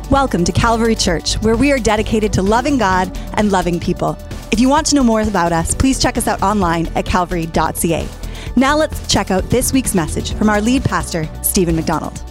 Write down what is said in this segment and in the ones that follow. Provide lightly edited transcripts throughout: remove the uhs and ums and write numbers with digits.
Welcome to Calvary Church, where we are dedicated to loving God and loving people. If you want to know more about us, please check us out online at calvary.ca. Now let's check out this week's message from our lead pastor, Stephen McDonald.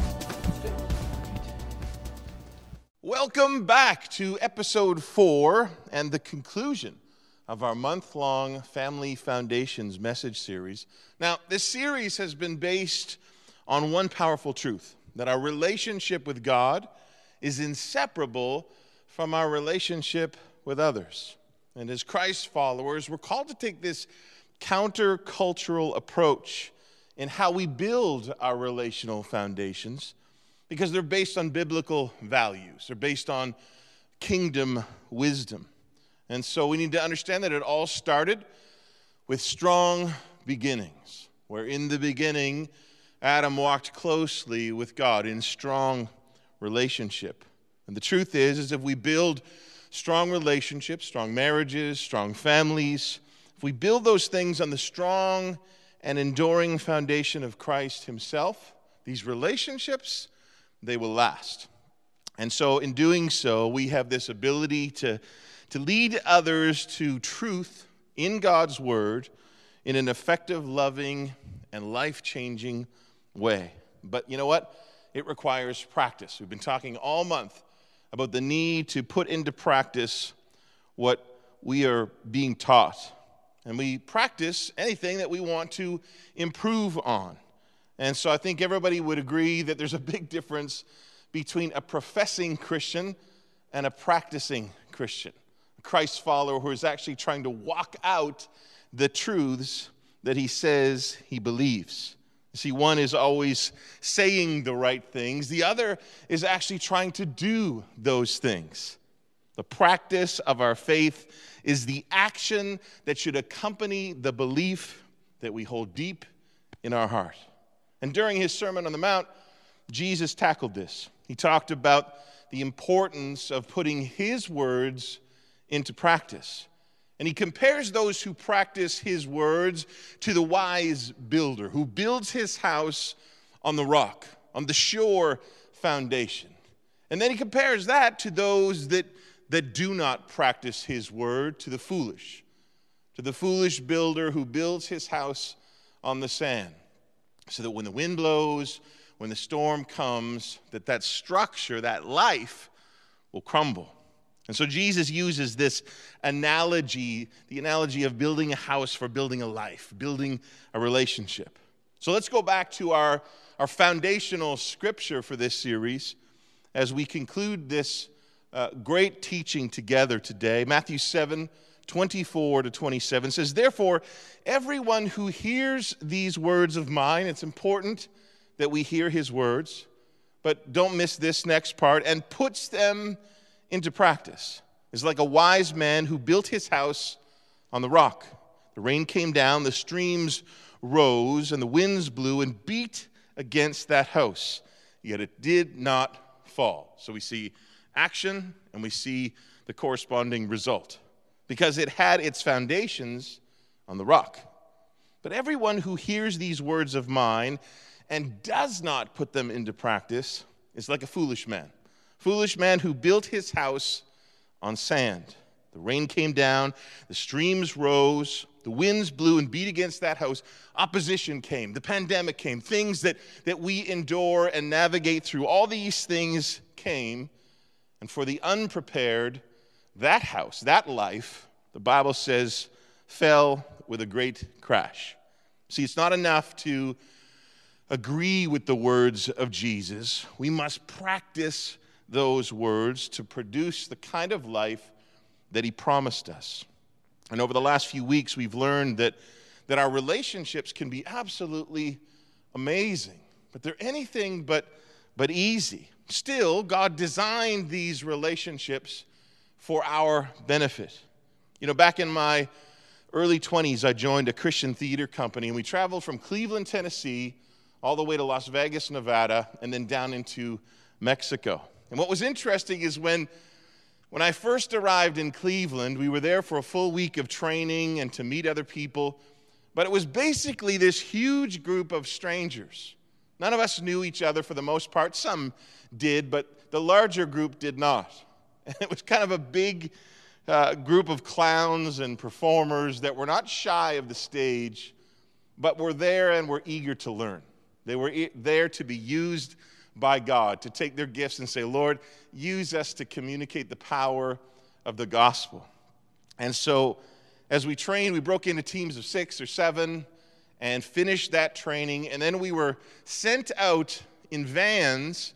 Welcome back to episode 4 and the conclusion of our month-long Family Foundations message series. Now, this series has been based on one powerful truth, that our relationship with God is inseparable from our relationship with others. And as Christ followers, we're called to take this counter-cultural approach in how we build our relational foundations, because they're based on biblical values. They're based on kingdom wisdom. And so we need to understand that it all started with strong beginnings, where in the beginning, Adam walked closely with God in strong relationship. And the truth is if we build strong relationships, strong marriages, strong families, if we build those things on the strong and enduring foundation of Christ himself, these relationships, they will last. And so in doing so, we have this ability to lead others to truth in God's word in an effective, loving, and life-changing way. But you know what? It requires practice. We've been talking all month about the need to put into practice what we are being taught. And we practice anything that we want to improve on. And so I think everybody would agree that there's a big difference between a professing Christian and a practicing Christian. A Christ follower who is actually trying to walk out the truths that he says he believes. See, one is always saying the right things. The other is actually trying to do those things. The practice of our faith is the action that should accompany the belief that we hold deep in our heart. And during his Sermon on the Mount, Jesus tackled this. He talked about the importance of putting his words into practice. And he compares those who practice his words to the wise builder who builds his house on the rock, on the sure foundation. And then he compares that to those that do not practice his word, to the foolish builder who builds his house on the sand, so that when the wind blows, when the storm comes, that structure, that life will crumble. And so Jesus uses this analogy, the analogy of building a house for building a life, building a relationship. So let's go back to our foundational scripture for this series as we conclude this great teaching together today. Matthew 7:24-27 says, "Therefore, everyone who hears these words of mine," it's important that we hear his words, but don't miss this next part, "and puts them into practice is like a wise man who built his house on the rock. The rain came down, the streams rose, and the winds blew and beat against that house, yet it did not fall." So we see action and we see the corresponding result, because it had its foundations on the rock. "But everyone who hears these words of mine and does not put them into practice is like a foolish man who built his house on sand. The rain came down, the streams rose, the winds blew and beat against that house. Opposition came, the pandemic came, things that we endure and navigate through. All these things came, and for the unprepared, that house, that life, the Bible says, fell with a great crash." See, it's not enough to agree with the words of Jesus. We must practice those words to produce the kind of life that he promised us. And over the last few weeks, we've learned that our relationships can be absolutely amazing, but they're anything but easy. Still, God designed these relationships for our benefit. You know, back in my early 20s, I joined a Christian theater company, and we traveled from Cleveland, Tennessee, all the way to Las Vegas, Nevada, and then down into Mexico. And what was interesting is when I first arrived in Cleveland, we were there for a full week of training and to meet other people, but it was basically this huge group of strangers None of us knew each other for the most part. Some did, but the larger group did not. And it was kind of a big group of clowns and performers that were not shy of the stage, but were there and were eager to learn. They were there to be used by God, to take their gifts and say, Lord, use us to communicate the power of the gospel. And so as we trained, we broke into teams of 6 or 7 and finished that training. And then we were sent out in vans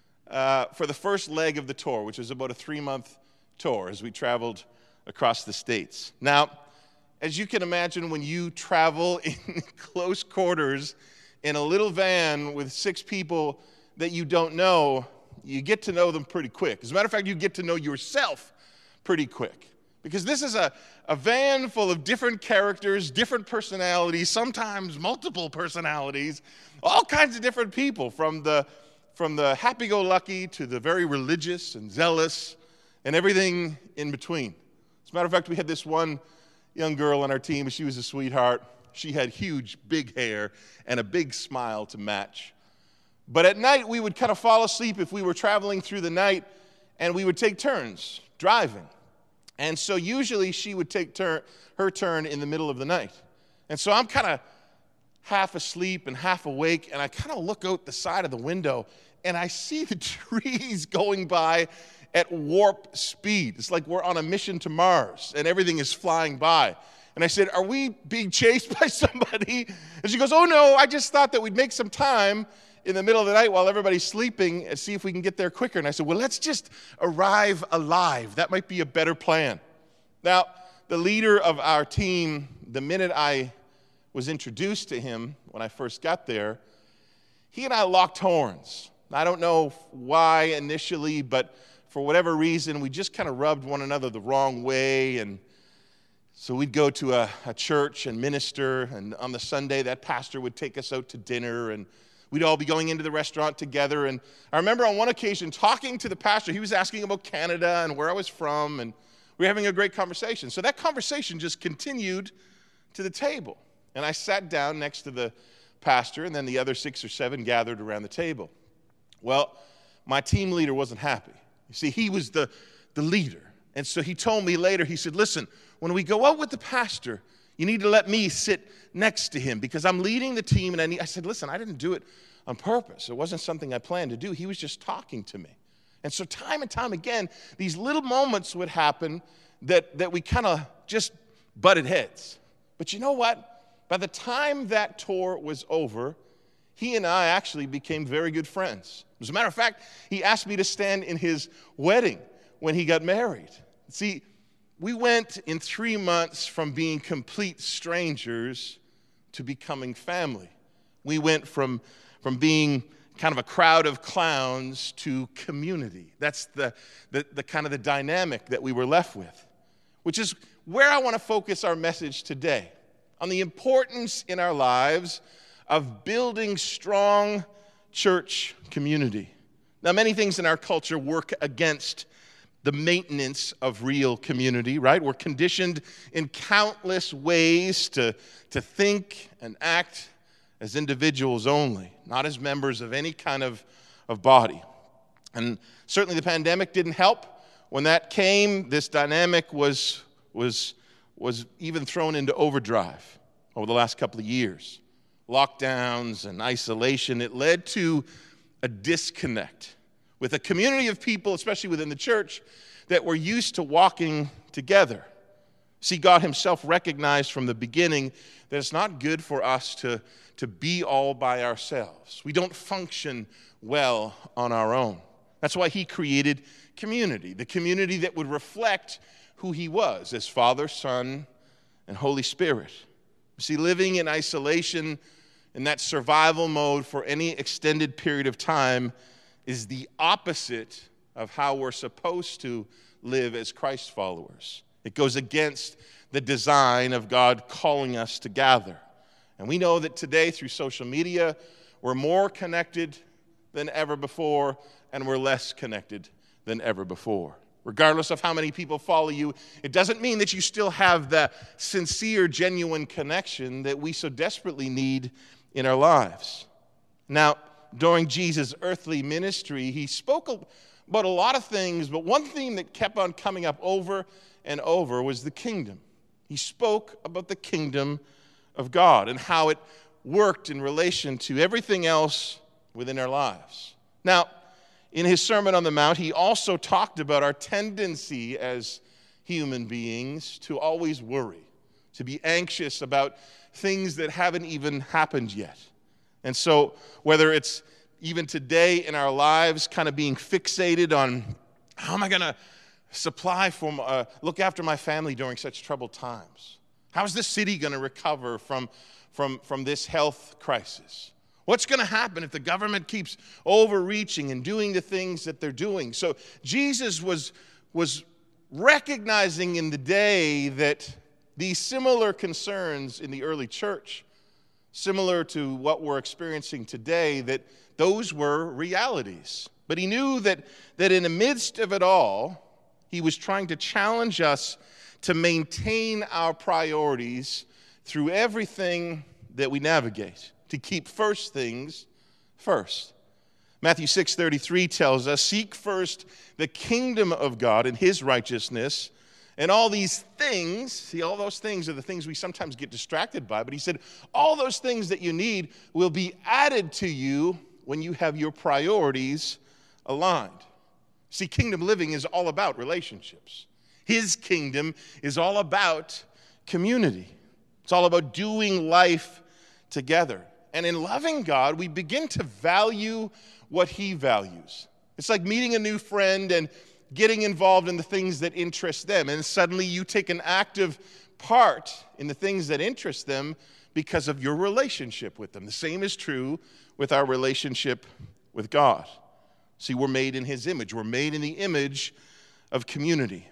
for the first leg of the tour, which was about a 3-month tour as we traveled across the states. Now, as you can imagine, when you travel in close quarters in a little van with 6 people that you don't know, you get to know them pretty quick. As a matter of fact, you get to know yourself pretty quick. Because this is a van full of different characters, different personalities, sometimes multiple personalities, all kinds of different people, from the happy-go-lucky to the very religious and zealous and everything in between. As a matter of fact, we had this one young girl on our team. She was a sweetheart. She had huge, big hair and a big smile to match. But at night, we would kind of fall asleep if we were traveling through the night, and we would take turns driving. And so usually she would take her turn in the middle of the night. And so I'm kind of half asleep and half awake, and I kind of look out the side of the window, and I see the trees going by at warp speed. It's like we're on a mission to Mars, and everything is flying by. And I said, are we being chased by somebody? And she goes, oh no, I just thought that we'd make some time in the middle of the night while everybody's sleeping and see if we can get there quicker. And I said, well, let's just arrive alive. That might be a better plan. Now, the leader of our team, the minute I was introduced to him when I first got there, he and I locked horns. I don't know why initially, but for whatever reason, we just kind of rubbed one another the wrong way. And so we'd go to a church and minister, and on the Sunday, that pastor would take us out to dinner, and we'd all be going into the restaurant together. And I remember on one occasion talking to the pastor. He was asking about Canada and where I was from, and we were having a great conversation. So that conversation just continued to the table. And I sat down next to the pastor, and then the other 6 or 7 gathered around the table. Well, my team leader wasn't happy. You see, he was the leader. And so he told me later, he said, listen, when we go out with the pastor, you need to let me sit next to him because I'm leading the team. And I said, listen, I didn't do it on purpose. It wasn't something I planned to do. He was just talking to me. And so time and time again, these little moments would happen that we kind of just butted heads. But you know what? By the time that tour was over, he and I actually became very good friends. As a matter of fact, he asked me to stand in his wedding when he got married. See, we went in 3 months from being complete strangers to becoming family. We went from being kind of a crowd of clowns to community. That's the kind of the dynamic that we were left with, which is where I want to focus our message today, on the importance in our lives of building strong church community. Now, many things in our culture work against the maintenance of real community, right? We're conditioned in countless ways to think and act as individuals only, not as members of any kind of body. And certainly the pandemic didn't help. When that came, this dynamic was even thrown into overdrive over the last couple of years. Lockdowns and isolation, it led to a disconnect with a community of people, especially within the church, that were used to walking together. See, God himself recognized from the beginning that it's not good for us to be all by ourselves. We don't function well on our own. That's why he created community, the community that would reflect who he was as Father, Son, and Holy Spirit. See, living in isolation, in that survival mode for any extended period of time, is the opposite of how we're supposed to live as Christ followers. It goes against the design of God calling us to gather. And we know that today, through social media, we're more connected than ever before, and we're less connected than ever before. Regardless of how many people follow you, it doesn't mean that you still have the sincere, genuine connection that we so desperately need in our lives. Now, during Jesus' earthly ministry, he spoke about a lot of things, but one theme that kept on coming up over and over was the kingdom. He spoke about the kingdom of God and how it worked in relation to everything else within our lives. Now, in his Sermon on the Mount, he also talked about our tendency as human beings to always worry, to be anxious about things that haven't even happened yet. And so whether it's even today in our lives kind of being fixated on how am I going to look after my family during such troubled times? How is this city going to recover from this health crisis? What's going to happen if the government keeps overreaching and doing the things that they're doing? So Jesus was recognizing in the day that these similar concerns in the early church, similar to what we're experiencing today, that those were realities. But he knew that in the midst of it all, he was trying to challenge us to maintain our priorities through everything that we navigate, to keep first things first. Matthew 6:33 tells us, "Seek first the kingdom of God and his righteousness, and all these things," see, all those things are the things we sometimes get distracted by, but he said, all those things that you need will be added to you when you have your priorities aligned. See, kingdom living is all about relationships. His kingdom is all about community. It's all about doing life together. And in loving God, we begin to value what he values. It's like meeting a new friend and getting involved in the things that interest them. And suddenly you take an active part in the things that interest them because of your relationship with them. The same is true with our relationship with God. See, we're made in his image. We're made in the image of community.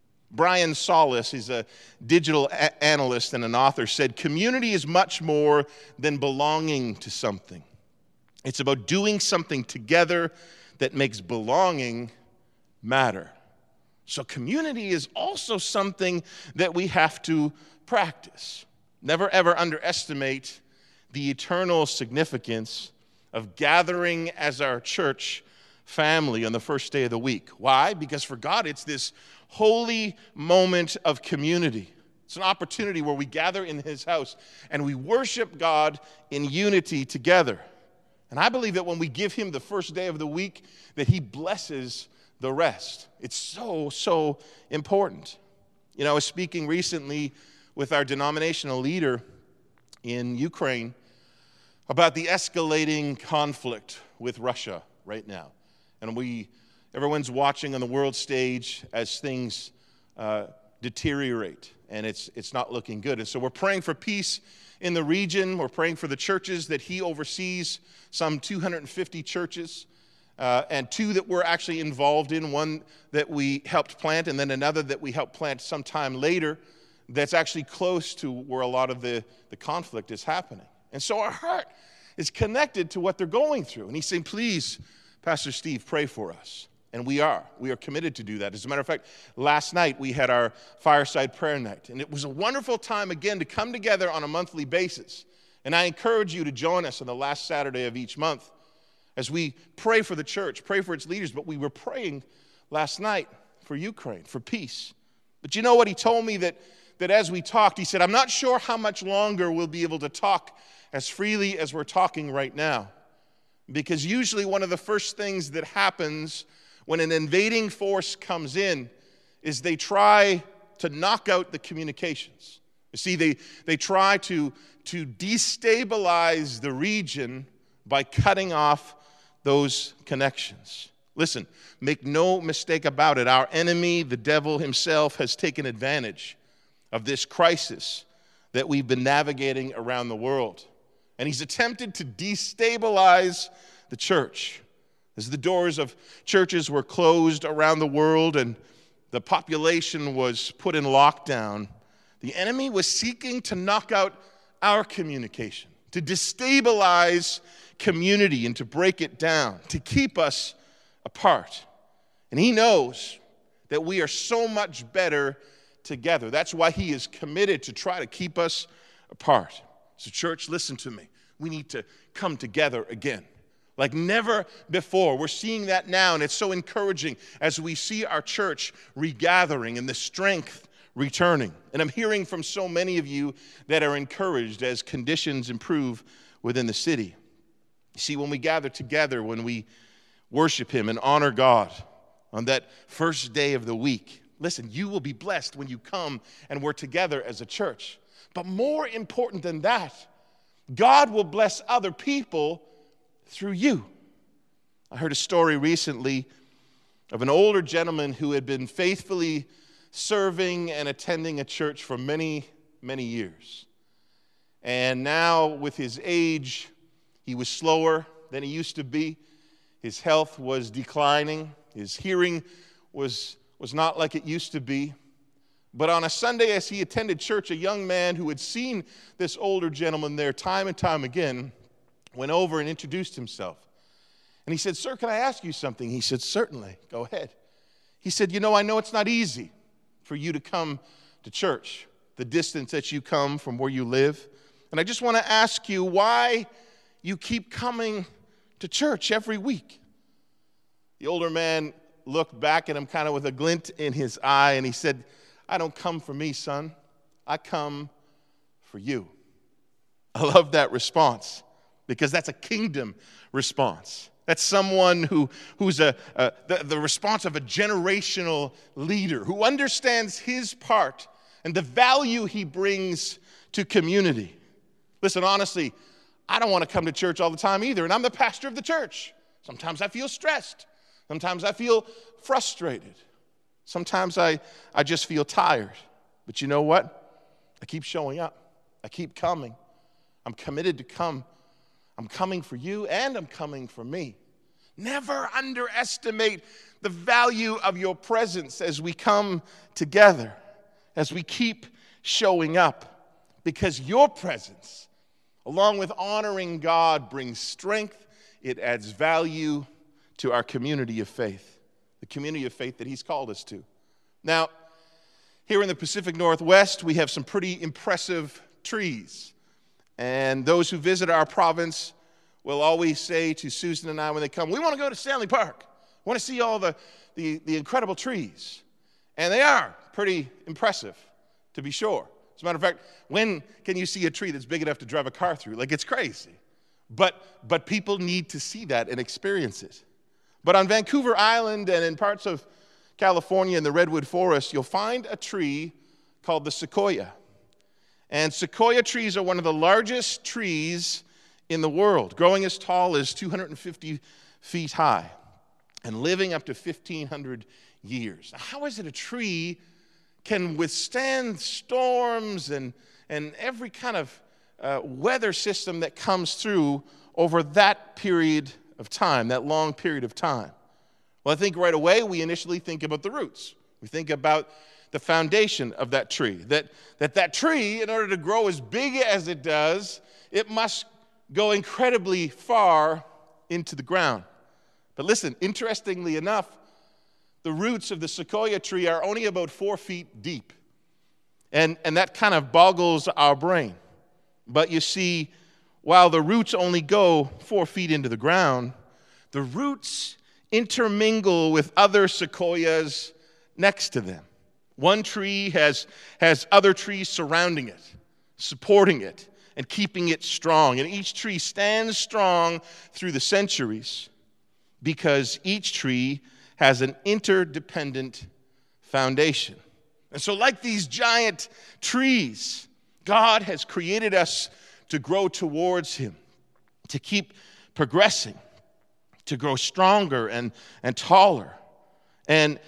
Brian Solis, he's a digital analyst and an author, said, "Community is much more than belonging to something. It's about doing something together that makes belonging matter." So community is also something that we have to practice. Never ever underestimate the eternal significance of gathering as our church family on the first day of the week. Why? Because for God, it's this holy moment of community. It's an opportunity where we gather in his house and we worship God in unity together. And I believe that when we give him the first day of the week, that he blesses the rest. It's so important. You know, I was speaking recently with our denominational leader in Ukraine about the escalating conflict with Russia right now. And everyone's watching on the world stage as things deteriorate, and it's not looking good. And so we're praying for peace in the region. We're praying for the churches that he oversees, some 250 churches, and 2 that we're actually involved in, one that we helped plant, and then another that we helped plant sometime later that's actually close to where a lot of the conflict is happening. And so our heart is connected to what they're going through. And he's saying, please, Pastor Steve, pray for us. And we are committed to do that. As a matter of fact, last night we had our fireside prayer night. And it was a wonderful time, again, to come together on a monthly basis. And I encourage you to join us on the last Saturday of each month as we pray for the church, pray for its leaders. But we were praying last night for Ukraine, for peace. But you know what he told me that as we talked, he said, I'm not sure how much longer we'll be able to talk as freely as we're talking right now. Because usually one of the first things that happens when an invading force comes in is they try to knock out the communications. You see, they try to destabilize the region by cutting off those connections. Listen, make no mistake about it. Our enemy, the devil himself, has taken advantage of this crisis that we've been navigating around the world. And he's attempted to destabilize the church. As the doors of churches were closed around the world and the population was put in lockdown, the enemy was seeking to knock out our communication, to destabilize community and to break it down, to keep us apart. And he knows that we are so much better together. That's why he is committed to try to keep us apart. So church, listen to me. We need to come together again. like never before. We're seeing that now, and it's so encouraging as we see our church regathering and the strength returning. And I'm hearing from so many of you that are encouraged as conditions improve within the city. You see, when we gather together, when we worship Him and honor God on that first day of the week, listen, you will be blessed when you come and we're together as a church. But more important than that, God will bless other people through you. I heard a story recently of an older gentleman who had been faithfully serving and attending a church for many, many years. And now with his age, he was slower than he used to be. His health was declining. His hearing was not like it used to be. But on a Sunday, as he attended church, a young man who had seen this older gentleman there time and time again went over and introduced himself. And he said, "Sir, can I ask you something?" He said, "Certainly, go ahead." He said, I know it's not easy for you to come to church, the distance that you come from where you live. And I just want to ask you why you keep coming to church every week." The older man looked back at him kind of with a glint in his eye, and he said, "I don't come for me, son. I come for you." I love that response because that's a kingdom response. That's someone who's the response of a generational leader who understands his part and the value he brings to community. Listen, honestly, I don't want to come to church all the time either, and I'm the pastor of the church. Sometimes I feel stressed. Sometimes I feel frustrated. Sometimes I just feel tired. But you know what? I keep showing up. I keep coming. I'm committed to come. I'm coming for you, and I'm coming for me. Never underestimate the value of your presence as we come together, as we keep showing up, because your presence, along with honoring God, brings strength. It adds value to our community of faith, the community of faith that He's called us to. Now, here in the Pacific Northwest, we have some pretty impressive trees. And those who visit our province will always say to Susan and I when they come, "We want to go to Stanley Park. We want to see all the incredible trees." And they are pretty impressive, to be sure. As a matter of fact, when can you see a tree that's big enough to drive a car through? Like, it's crazy. But people need to see that and experience it. But on Vancouver Island and in parts of California in the redwood forest, you'll find a tree called the sequoia. And sequoia trees are one of the largest trees in the world, growing as tall as 250 feet high and living up to 1,500 years. How is it a tree can withstand storms and every kind of weather system that comes through over that period of time, that long period of time? Well, I think right away we initially think about the roots. We think about the foundation of that tree. That tree, in order to grow as big as it does, it must go incredibly far into the ground. But listen, interestingly enough, the roots of the sequoia tree are only about 4 feet deep. And that kind of boggles our brain. But you see, while the roots only go 4 feet into the ground, the roots intermingle with other sequoias next to them. One tree has other trees surrounding it, supporting it, and keeping it strong. And each tree stands strong through the centuries because each tree has an interdependent foundation. And so, like these giant trees, God has created us to grow towards Him, to keep progressing, to grow stronger and taller. And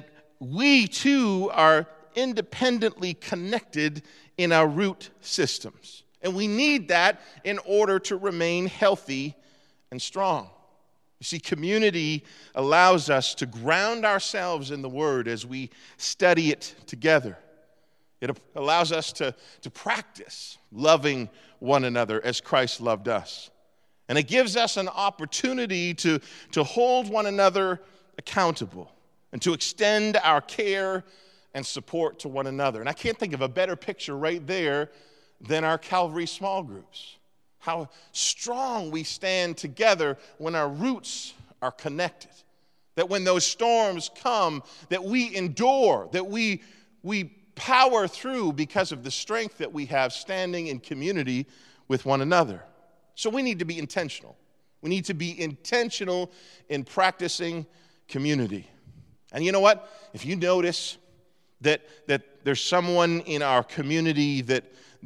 we too are independently connected in our root systems. And we need that in order to remain healthy and strong. You see, community allows us to ground ourselves in the Word as we study it together. It allows us to practice loving one another as Christ loved us. And it gives us an opportunity to hold one another accountable and to extend our care and support to one another. And I can't think of a better picture right there than our Calvary small groups. how strong we stand together when our roots are connected. That when those storms come, that we endure, that we power through because of the strength that we have standing in community with one another. So we need to be intentional. We need to be intentional in practicing community. And you know what? If you notice that there's someone in our community that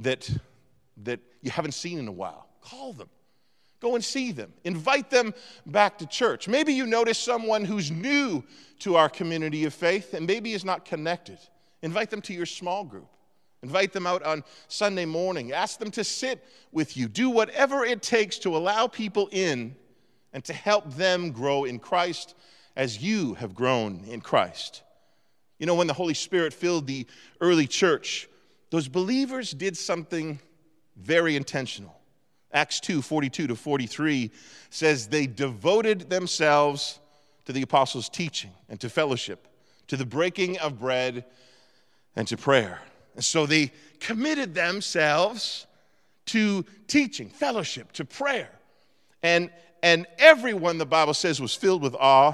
you haven't seen in a while, call them. Go and see them. Invite them back to church. Maybe you notice someone who's new to our community of faith and maybe is not connected. Invite them to your small group. Invite them out on Sunday morning. Ask them to sit with you. Do whatever it takes to allow people in and to help them grow in Christ as you have grown in Christ. You know, when the Holy Spirit filled the early church, those believers did something very intentional. Acts 2:42-43 says they devoted themselves to the apostles' teaching and to fellowship, to the breaking of bread and to prayer. And so they committed themselves to teaching, fellowship, to prayer. And everyone, the Bible says, was filled with awe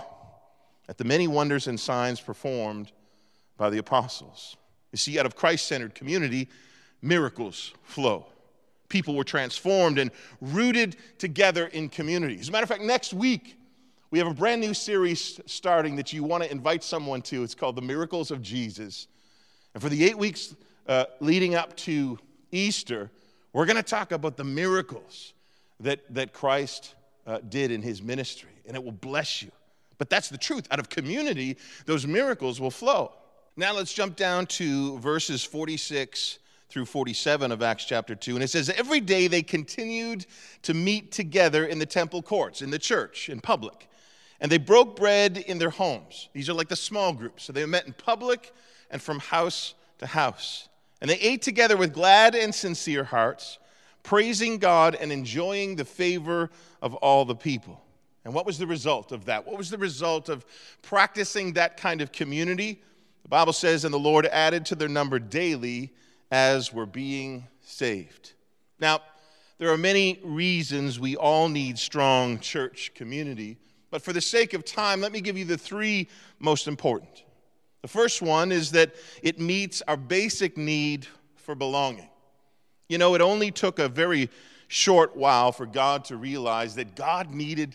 at the many wonders and signs performed by the apostles. You see, out of Christ-centered community, miracles flow. People were transformed and rooted together in community. As a matter of fact, next week, we have a brand new series starting that you want to invite someone to. It's called The Miracles of Jesus. And for the 8 weeks leading up to Easter, we're going to talk about the miracles that Christ did in his ministry. And it will bless you. But that's the truth. Out of community, those miracles will flow. Now let's jump down to verses 46 through 47 of Acts chapter 2. And it says, every day they continued to meet together in the temple courts, in the church, in public. And they broke bread in their homes. These are like the small groups. So they met in public and from house to house. And they ate together with glad and sincere hearts, praising God and enjoying the favor of all the people. And what was the result of that? What was the result of practicing that kind of community? The Bible says, and the Lord added to their number daily as were being saved. Now, there are many reasons we all need strong church community, but for the sake of time, let me give you the three most important. The first one is that it meets our basic need for belonging. You know, it only took a very short while for God to realize that God needed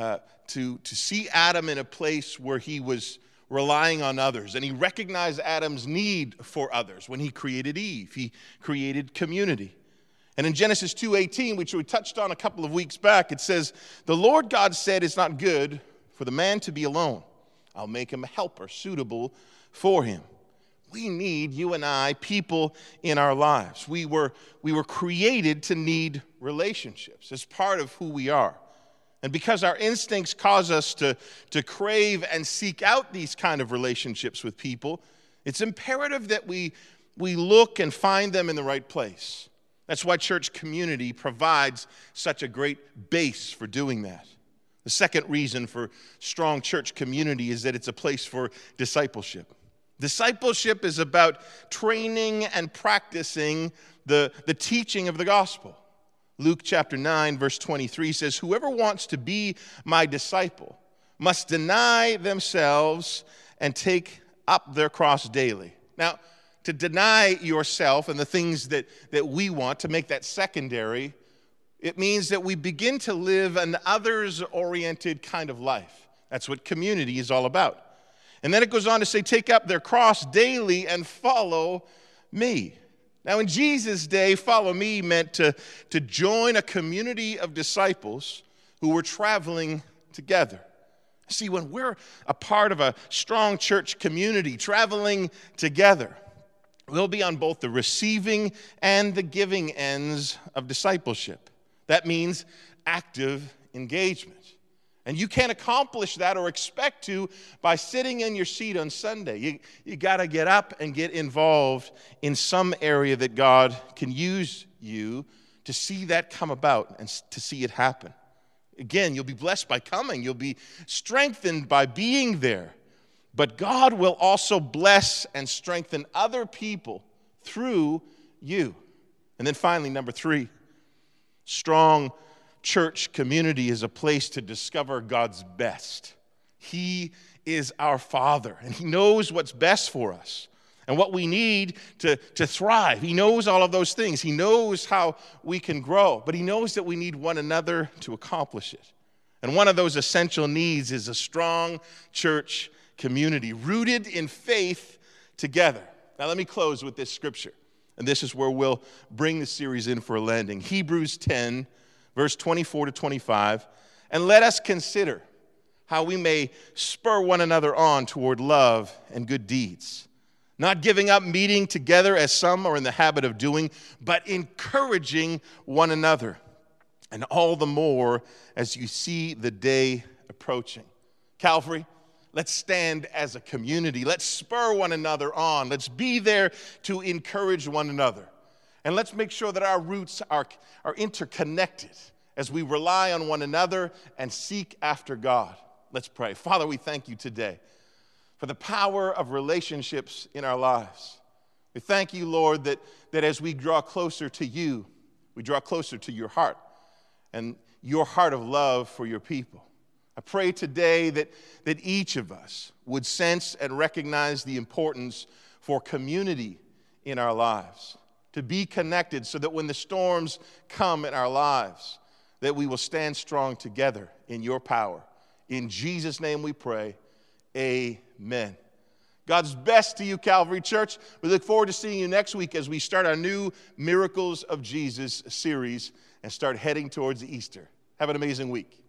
to see Adam in a place where he was relying on others. And he recognized Adam's need for others when he created Eve. He created community. And in Genesis 2:18, which we touched on a couple of weeks back, it says, the Lord God said, it's not good for the man to be alone. I'll make him a helper suitable for him. We need, you and I, people in our lives. We were created to need relationships as part of who we are. And because our instincts cause us to crave and seek out these kind of relationships with people, it's imperative that we look and find them in the right place. That's why church community provides such a great base for doing that. The second reason for strong church community is that it's a place for discipleship. Discipleship is about training and practicing the teaching of the gospel. Luke chapter 9, verse 23 says, whoever wants to be my disciple must deny themselves and take up their cross daily. Now, to deny yourself and the things that we want, to make that secondary, it means that we begin to live an others-oriented kind of life. That's what community is all about. And then it goes on to say, take up their cross daily and follow me. Now, in Jesus' day, follow me meant to join a community of disciples who were traveling together. See, when we're a part of a strong church community traveling together, we'll be on both the receiving and the giving ends of discipleship. That means active engagement. And you can't accomplish that or expect to by sitting in your seat on Sunday. You got to get up and get involved in some area that God can use you to see that come about and to see it happen. Again, you'll be blessed by coming. You'll be strengthened by being there. But God will also bless and strengthen other people through you. And then finally, number three, Strong church community is a place to discover God's best. He is our Father, and He knows what's best for us and what we need to thrive. He knows all of those things. He knows how we can grow, but He knows that we need one another to accomplish it. And one of those essential needs is a strong church community rooted in faith together. Now, let me close with this scripture, and this is where we'll bring the series in for a landing. Hebrews 10, verse 24 to 25. And let us consider how we may spur one another on toward love and good deeds, not giving up meeting together as some are in the habit of doing, but encouraging one another, and all the more as you see the day approaching. Calvary, let's stand as a community. Let's spur one another on. Let's be there to encourage one another. And let's make sure that our roots are interconnected as we rely on one another and seek after God. Let's pray. Father, we thank you today for the power of relationships in our lives. We thank you, Lord, that as we draw closer to you, we draw closer to your heart and your heart of love for your people. I pray today that each of us would sense and recognize the importance for community in our lives, to be connected so that when the storms come in our lives, that we will stand strong together in your power. In Jesus' name we pray, amen. God's best to you, Calvary Church. We look forward to seeing you next week as we start our new Miracles of Jesus series and start heading towards Easter. Have an amazing week.